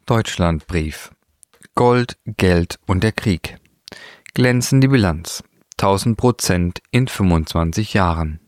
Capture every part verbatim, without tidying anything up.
Deutschlandbrief. Gold, Geld und der Krieg. Glänzende Bilanz. tausend Prozent in fünfundzwanzig Jahren.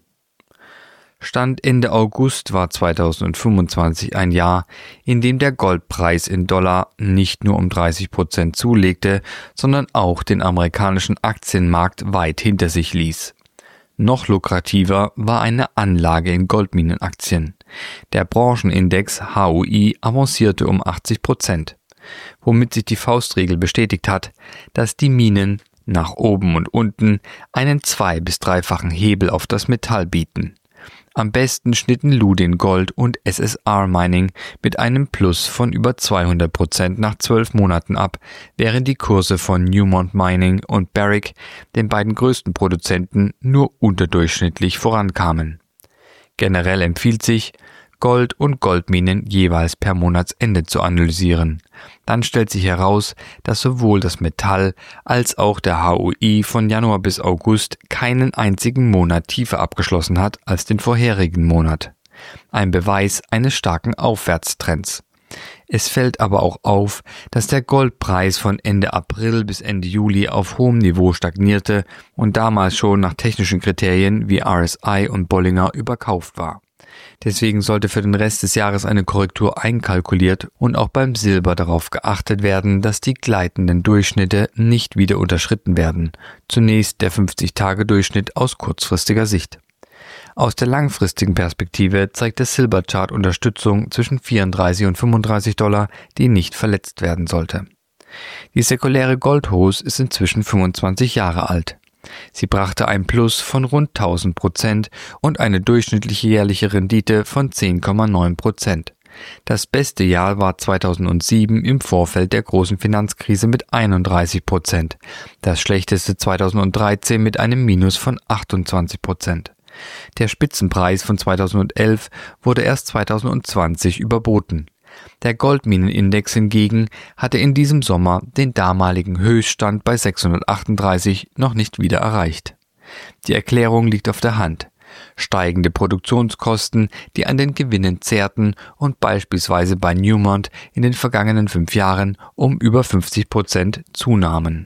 Stand Ende August war zweitausendfünfundzwanzig ein Jahr, in dem der Goldpreis in Dollar nicht nur um dreißig Prozent zulegte, sondern auch den amerikanischen Aktienmarkt weit hinter sich ließ. Noch lukrativer war eine Anlage in Goldminenaktien. Der Branchenindex H U I avancierte um achtzig Prozent, womit sich die Faustregel bestätigt hat, dass die Minen nach oben und unten einen zwei- bis dreifachen Hebel auf das Metall bieten. Am besten schnitten Lundin Gold und S S R Mining mit einem Plus von über zweihundert Prozent nach zwölf Monaten ab, während die Kurse von Newmont Mining und Barrick, den beiden größten Produzenten, nur unterdurchschnittlich vorankamen. Generell empfiehlt sich, Gold und Goldminen jeweils per Monatsende zu analysieren. Dann stellt sich heraus, dass sowohl das Metall als auch der H U I von Januar bis August keinen einzigen Monat tiefer abgeschlossen hat als den vorherigen Monat. Ein Beweis eines starken Aufwärtstrends. Es fällt aber auch auf, dass der Goldpreis von Ende April bis Ende Juli auf hohem Niveau stagnierte und damals schon nach technischen Kriterien wie R S I und Bollinger überkauft war. Deswegen sollte für den Rest des Jahres eine Korrektur einkalkuliert und auch beim Silber darauf geachtet werden, dass die gleitenden Durchschnitte nicht wieder unterschritten werden. Zunächst der fünfzig-Tage-Durchschnitt aus kurzfristiger Sicht. Aus der langfristigen Perspektive zeigt der Silberchart Unterstützung zwischen vierunddreißig und fünfunddreißig Dollar, die nicht verletzt werden sollte. Die säkuläre Goldhose ist inzwischen fünfundzwanzig Jahre alt. Sie brachte ein Plus von rund tausend Prozent und eine durchschnittliche jährliche Rendite von zehn Komma neun Prozent. Das beste Jahr war zweitausendsieben im Vorfeld der großen Finanzkrise mit einunddreißig Prozent, das schlechteste zweitausenddreizehn mit einem Minus von achtundzwanzig Prozent. Der Spitzenpreis von zweitausendelf wurde erst zweitausendzwanzig überboten. Der Goldminenindex hingegen hatte in diesem Sommer den damaligen Höchststand bei sechshundertachtunddreißig noch nicht wieder erreicht. Die Erklärung liegt auf der Hand. Steigende Produktionskosten, die an den Gewinnen zehrten und beispielsweise bei Newmont in den vergangenen fünf Jahren um über fünfzig Prozent zunahmen.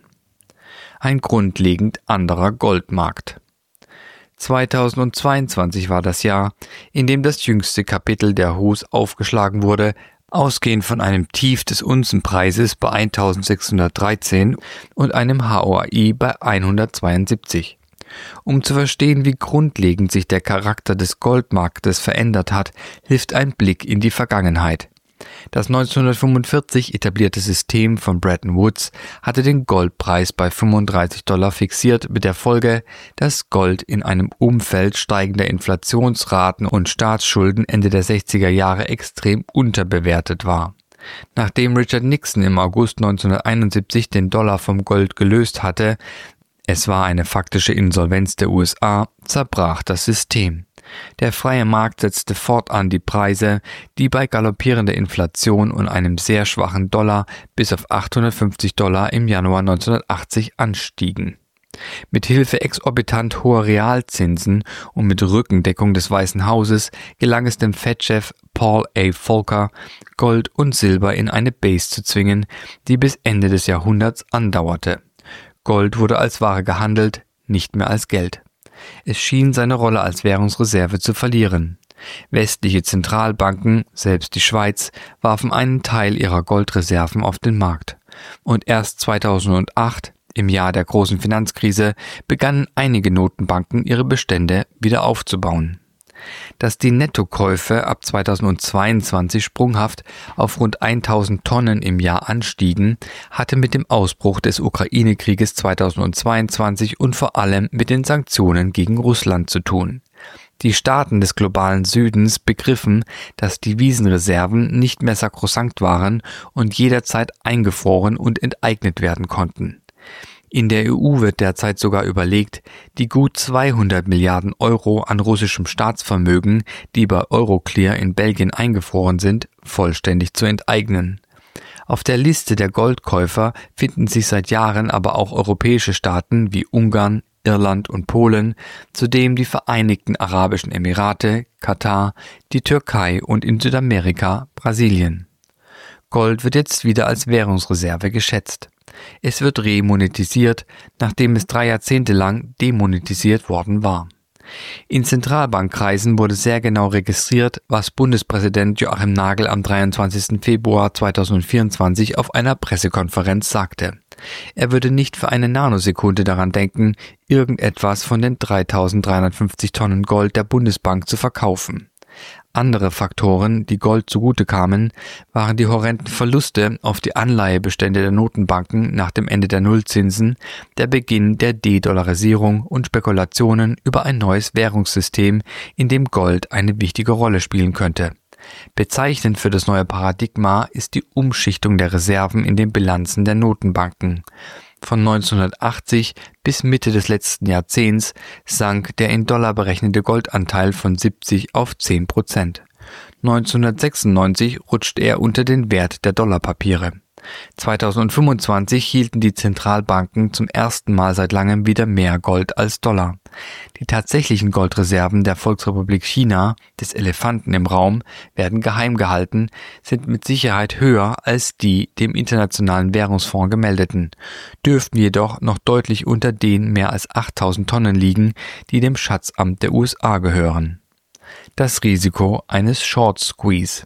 Ein grundlegend anderer Goldmarkt. zweitausendzweiundzwanzig war das Jahr, in dem das jüngste Kapitel der H U S aufgeschlagen wurde, ausgehend von einem Tief des Unzenpreises bei eintausendsechshundertdreizehn und einem H O I bei hundertzweiundsiebzig. Um zu verstehen, wie grundlegend sich der Charakter des Goldmarktes verändert hat, hilft ein Blick in die Vergangenheit. Das neunzehnhundertfünfundvierzig etablierte System von Bretton Woods hatte den Goldpreis bei fünfunddreißig Dollar fixiert, mit der Folge, dass Gold in einem Umfeld steigender Inflationsraten und Staatsschulden Ende der sechziger Jahre extrem unterbewertet war. Nachdem Richard Nixon im August neunzehnhunderteinundsiebzig den Dollar vom Gold gelöst hatte, es war eine faktische Insolvenz der U S A, zerbrach das System. Der freie Markt setzte fortan die Preise, die bei galoppierender Inflation und einem sehr schwachen Dollar bis auf achthundertfünfzig Dollar im Januar neunzehnhundertachtzig anstiegen. Mit Hilfe exorbitant hoher Realzinsen und mit Rückendeckung des Weißen Hauses gelang es dem Fed-Chef Paul A. Volcker, Gold und Silber in eine Base zu zwingen, die bis Ende des Jahrhunderts andauerte. Gold wurde als Ware gehandelt, nicht mehr als Geld. Es schien seine Rolle als Währungsreserve zu verlieren. Westliche Zentralbanken, selbst die Schweiz, warfen einen Teil ihrer Goldreserven auf den Markt. Und erst zweitausendacht, im Jahr der großen Finanzkrise, begannen einige Notenbanken ihre Bestände wieder aufzubauen. Dass die Nettokäufe ab zweitausendzweiundzwanzig sprunghaft auf rund tausend Tonnen im Jahr anstiegen, hatte mit dem Ausbruch des Ukraine-Krieges zweitausendzweiundzwanzig und vor allem mit den Sanktionen gegen Russland zu tun. Die Staaten des globalen Südens begriffen, dass Devisenreserven nicht mehr sakrosankt waren und jederzeit eingefroren und enteignet werden konnten. In der E U wird derzeit sogar überlegt, die gut zweihundert Milliarden Euro an russischem Staatsvermögen, die bei Euroclear in Belgien eingefroren sind, vollständig zu enteignen. Auf der Liste der Goldkäufer finden sich seit Jahren aber auch europäische Staaten wie Ungarn, Irland und Polen, zudem die Vereinigten Arabischen Emirate, Katar, die Türkei und in Südamerika Brasilien. Gold wird jetzt wieder als Währungsreserve geschätzt. Es wird remonetisiert, nachdem es drei Jahrzehnte lang demonetisiert worden war. In Zentralbankkreisen wurde sehr genau registriert, was Bundespräsident Joachim Nagel am dreiundzwanzigsten Februar zweitausendvierundzwanzig auf einer Pressekonferenz sagte. Er würde nicht für eine Nanosekunde daran denken, irgendetwas von den dreitausenddreihundertfünfzig Tonnen Gold der Bundesbank zu verkaufen. Andere Faktoren, die Gold zugute kamen, waren die horrenden Verluste auf die Anleihebestände der Notenbanken nach dem Ende der Nullzinsen, der Beginn der De-Dollarisierung und Spekulationen über ein neues Währungssystem, in dem Gold eine wichtige Rolle spielen könnte. Bezeichnend für das neue Paradigma ist die Umschichtung der Reserven in den Bilanzen der Notenbanken. Von neunzehnhundertachtzig bis Mitte des letzten Jahrzehnts sank der in Dollar berechnete Goldanteil von siebzig auf zehn Prozent. neunzehnhundertsechsundneunzig rutschte er unter den Wert der Dollarpapiere. zweitausendfünfundzwanzig hielten die Zentralbanken zum ersten Mal seit langem wieder mehr Gold als Dollar. Die tatsächlichen Goldreserven der Volksrepublik China, des Elefanten im Raum, werden geheim gehalten, sind mit Sicherheit höher als die dem Internationalen Währungsfonds gemeldeten, dürften jedoch noch deutlich unter den mehr als achttausend Tonnen liegen, die dem Schatzamt der U S A gehören. Das Risiko eines Short Squeeze.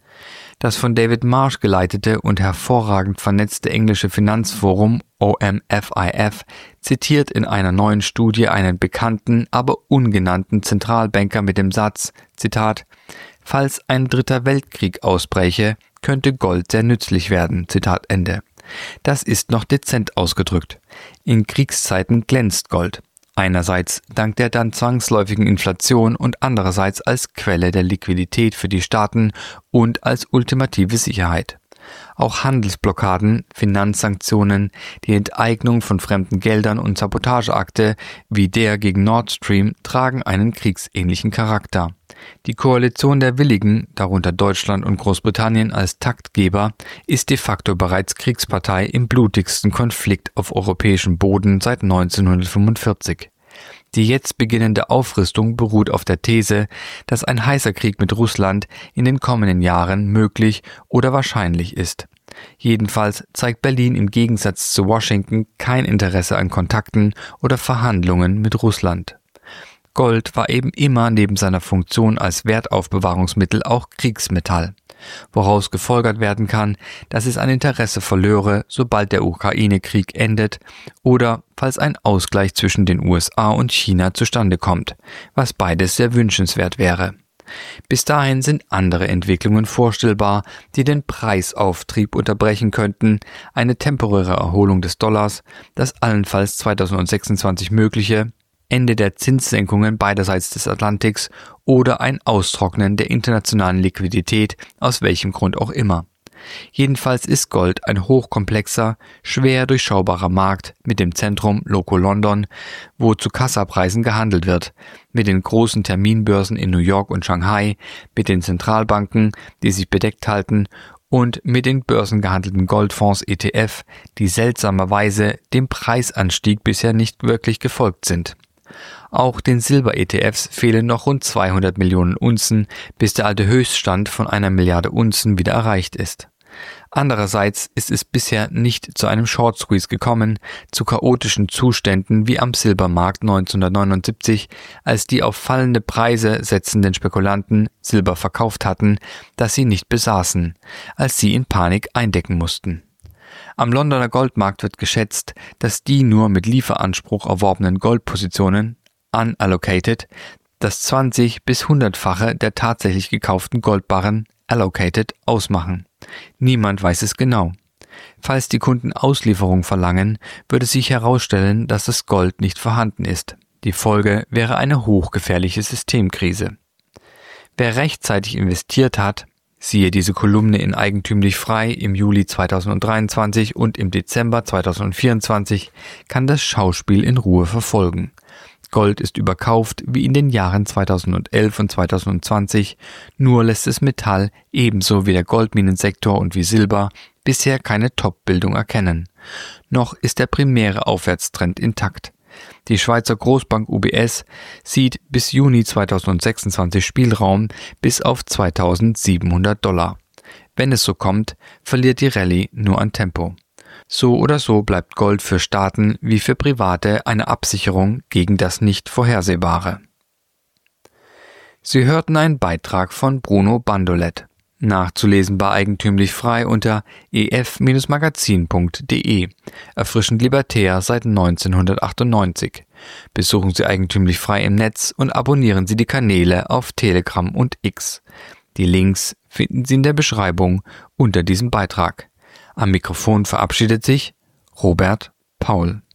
Das von David Marsh geleitete und hervorragend vernetzte englische Finanzforum O M F I F zitiert in einer neuen Studie einen bekannten, aber ungenannten Zentralbanker mit dem Satz, Zitat, falls ein dritter Weltkrieg ausbräche, könnte Gold sehr nützlich werden, Zitat Ende. Das ist noch dezent ausgedrückt. In Kriegszeiten glänzt Gold. Einerseits dank der dann zwangsläufigen Inflation und andererseits als Quelle der Liquidität für die Staaten und als ultimative Sicherheit. Auch Handelsblockaden, Finanzsanktionen, die Enteignung von fremden Geldern und Sabotageakte wie der gegen Nord Stream tragen einen kriegsähnlichen Charakter. Die Koalition der Willigen, darunter Deutschland und Großbritannien als Taktgeber, ist de facto bereits Kriegspartei im blutigsten Konflikt auf europäischem Boden seit neunzehnhundertfünfundvierzig. Die jetzt beginnende Aufrüstung beruht auf der These, dass ein heißer Krieg mit Russland in den kommenden Jahren möglich oder wahrscheinlich ist. Jedenfalls zeigt Berlin im Gegensatz zu Washington kein Interesse an Kontakten oder Verhandlungen mit Russland. Gold war eben immer neben seiner Funktion als Wertaufbewahrungsmittel auch Kriegsmetall, woraus gefolgert werden kann, dass es an Interesse verlöre, sobald der Ukraine-Krieg endet oder falls ein Ausgleich zwischen den U S A und China zustande kommt, was beides sehr wünschenswert wäre. Bis dahin sind andere Entwicklungen vorstellbar, die den Preisauftrieb unterbrechen könnten, eine temporäre Erholung des Dollars, das allenfalls zweitausendsechsundzwanzig mögliche Ende der Zinssenkungen beiderseits des Atlantiks oder ein Austrocknen der internationalen Liquidität, aus welchem Grund auch immer. Jedenfalls ist Gold ein hochkomplexer, schwer durchschaubarer Markt mit dem Zentrum Loco London, wo zu Kassapreisen gehandelt wird, mit den großen Terminbörsen in New York und Shanghai, mit den Zentralbanken, die sich bedeckt halten, und mit den börsengehandelten Goldfonds E T F, die seltsamerweise dem Preisanstieg bisher nicht wirklich gefolgt sind. Auch den Silber-E T Fs fehlen noch rund zweihundert Millionen Unzen, bis der alte Höchststand von einer Milliarde Unzen wieder erreicht ist. Andererseits ist es bisher nicht zu einem Short Squeeze gekommen, zu chaotischen Zuständen wie am Silbermarkt neunzehnhundertneunundsiebzig, als die auf fallende Preise setzenden Spekulanten Silber verkauft hatten, das sie nicht besaßen, als sie in Panik eindecken mussten. Am Londoner Goldmarkt wird geschätzt, dass die nur mit Lieferanspruch erworbenen Goldpositionen, unallocated, das zwanzig- bis hundertfache der tatsächlich gekauften Goldbarren, allocated, ausmachen. Niemand weiß es genau. Falls die Kunden Auslieferung verlangen, würde sich herausstellen, dass das Gold nicht vorhanden ist. Die Folge wäre eine hochgefährliche Systemkrise. Wer rechtzeitig investiert hat, siehe diese Kolumne in Eigentümlich Frei im Juli zweitausenddreiundzwanzig und im Dezember zweitausendvierundzwanzig, kann das Schauspiel in Ruhe verfolgen. Gold ist überkauft wie in den Jahren zweitausendelf und zweitausendzwanzig, nur lässt es Metall ebenso wie der Goldminensektor und wie Silber bisher keine Top-Bildung erkennen. Noch ist der primäre Aufwärtstrend intakt. Die Schweizer Großbank U B S sieht bis Juni zweitausendsechsundzwanzig Spielraum bis auf zweitausendsiebenhundert Dollar. Wenn es so kommt, verliert die Rallye nur an Tempo. So oder so bleibt Gold für Staaten wie für Private eine Absicherung gegen das Nicht-Vorhersehbare. Sie hörten einen Beitrag von Bruno Bandolet. Nachzulesen bei Eigentümlich Frei unter e f Magazin punkt de. Erfrischend libertär seit neunzehnhundertachtundneunzig. Besuchen Sie Eigentümlich Frei im Netz und abonnieren Sie die Kanäle auf Telegram und X. Die Links finden Sie in der Beschreibung unter diesem Beitrag. Am Mikrofon verabschiedet sich Robert Paul.